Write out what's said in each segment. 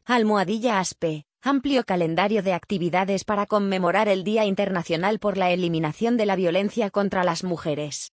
#ASPE, amplio calendario de actividades para conmemorar el Día Internacional por la Eliminación de la Violencia contra las Mujeres.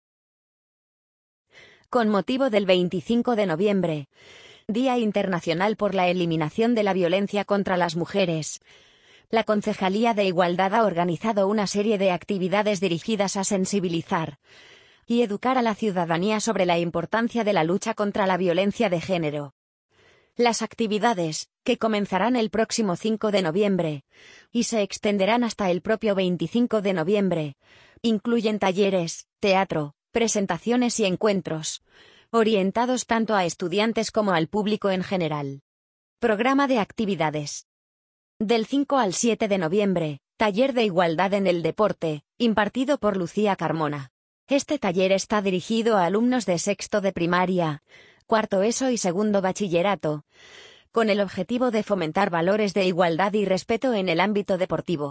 Con motivo del 25 de noviembre, Día Internacional por la Eliminación de la Violencia contra las Mujeres, la Concejalía de Igualdad ha organizado una serie de actividades dirigidas a sensibilizar y educar a la ciudadanía sobre la importancia de la lucha contra la violencia de género. Las actividades, que comenzarán el próximo 5 de noviembre y se extenderán hasta el propio 25 de noviembre, incluyen talleres, teatro, presentaciones y encuentros, orientados tanto a estudiantes como al público en general. Programa de actividades. Del 5 al 7 de noviembre, taller de igualdad en el deporte, impartido por Lucía Carmona. Este taller está dirigido a alumnos de sexto de primaria, cuarto ESO y segundo bachillerato, con el objetivo de fomentar valores de igualdad y respeto en el ámbito deportivo.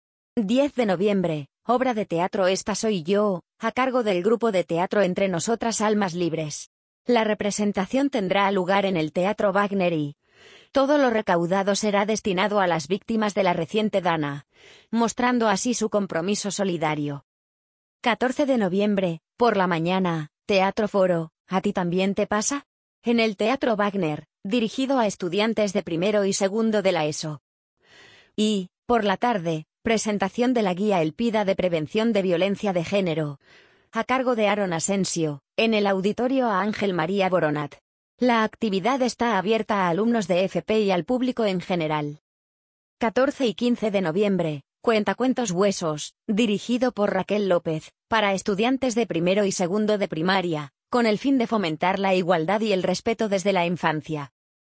10 de noviembre, obra de teatro Esta soy yo, a cargo del grupo de teatro Entre Nosotras Almas Libres. La representación tendrá lugar en el Teatro Wagner y todo lo recaudado será destinado a las víctimas de la reciente Dana, mostrando así su compromiso solidario. 14 de noviembre, por la mañana, Teatro Foro, ¿a ti también te pasa? En el Teatro Wagner, dirigido a estudiantes de primero y segundo de la ESO. Y, por la tarde, presentación de la guía Elpida de Prevención de Violencia de Género, a cargo de Aaron Asensio, en el auditorio a Ángel María Boronat. La actividad está abierta a alumnos de FP y al público en general. 14 y 15 de noviembre, Cuentacuentos Huesos, dirigido por Raquel López, para estudiantes de primero y segundo de primaria, con el fin de fomentar la igualdad y el respeto desde la infancia.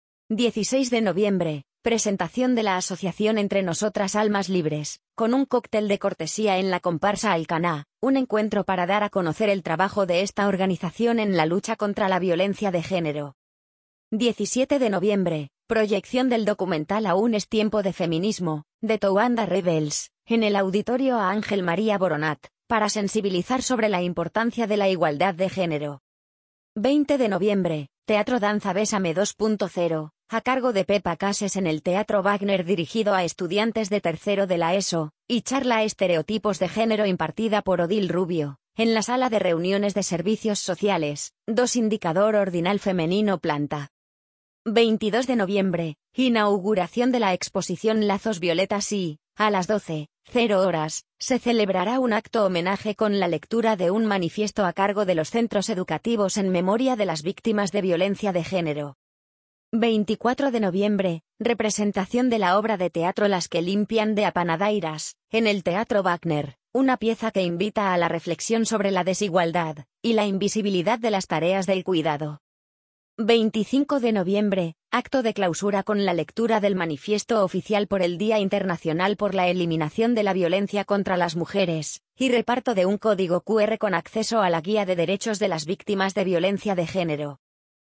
16 de noviembre, presentación de la Asociación Entre Nosotras Almas Libres, con un cóctel de cortesía en la comparsa Alcaná, un encuentro para dar a conocer el trabajo de esta organización en la lucha contra la violencia de género. 17 de noviembre, proyección del documental Aún es tiempo de feminismo, de Towanda Rebels, en el auditorio a Ángel María Boronat, para sensibilizar sobre la importancia de la igualdad de género. 20 de noviembre, Teatro Danza Bésame 2.0, a cargo de Pepa Cases en el Teatro Wagner dirigido a estudiantes de tercero de la ESO, y charla Estereotipos de Género impartida por Odil Rubio, en la Sala de Reuniones de Servicios Sociales, 2 Indicador Ordinal Femenino Planta. 22 de noviembre, inauguración de la exposición Lazos Violetas y, a las 12:00, se celebrará un acto homenaje con la lectura de un manifiesto a cargo de los centros educativos en memoria de las víctimas de violencia de género. 24 de noviembre, representación de la obra de teatro Las que limpian de Apanadairas, en el Teatro Wagner, una pieza que invita a la reflexión sobre la desigualdad y la invisibilidad de las tareas del cuidado. 25 de noviembre, acto de clausura con la lectura del manifiesto oficial por el Día Internacional por la Eliminación de la Violencia contra las Mujeres, y reparto de un código QR con acceso a la Guía de Derechos de las Víctimas de Violencia de Género.